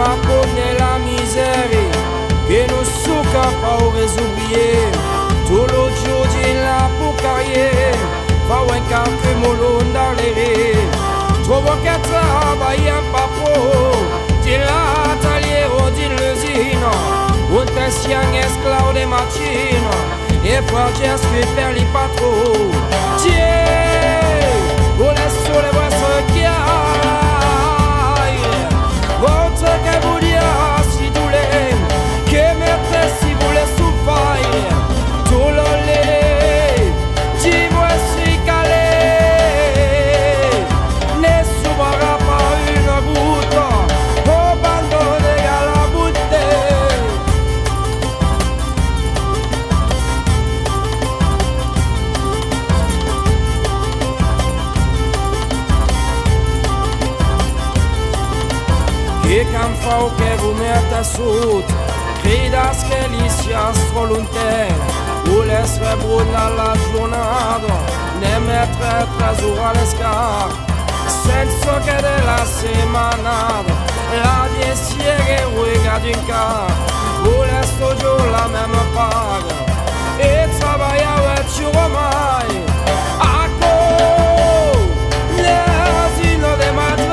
connaît la misère, que nous souka pas au oublier. Tout l'autre jour, dit la pour carrière, pas un café molon dans les rires. Trouve qu'à travailler un papo, dit l'atelier ou dit l'usine. Un tessien esclave de machine, et fragile super li pas trop. Tiens, vous laissez sur les voix ce qu'il y a. Votre que vous dire si vous voulez, que mettez si vous voulez souffrir. Tout le lait, dis-moi si calé, ne souvera pas une goutte, abandonnez à la bouteille. E cam fau che vu metta sud, cridas che lisias volontaire, voles rebruna la giornata, ne mettere trasura le scar, senso che della semanata, la diesiere ruega d'un car, voles tojo la même paga, e travaia e ci romai, acco, l'asino de madre.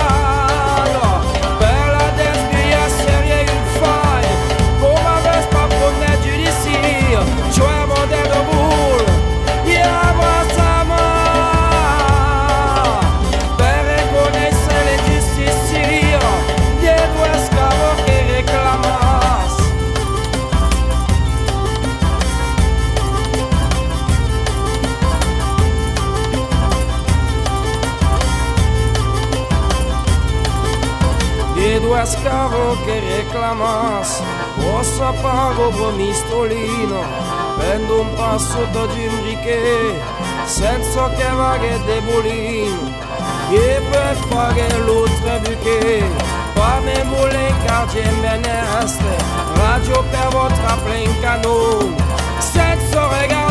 Due scavo che reclamas, possa pago per mistolino, prendo un passo da gimbriche, senza che vaghe debolino, e per fare l'altra buche, pa me vuole incagge menestre, radio per vostra plen canon, senza regalo.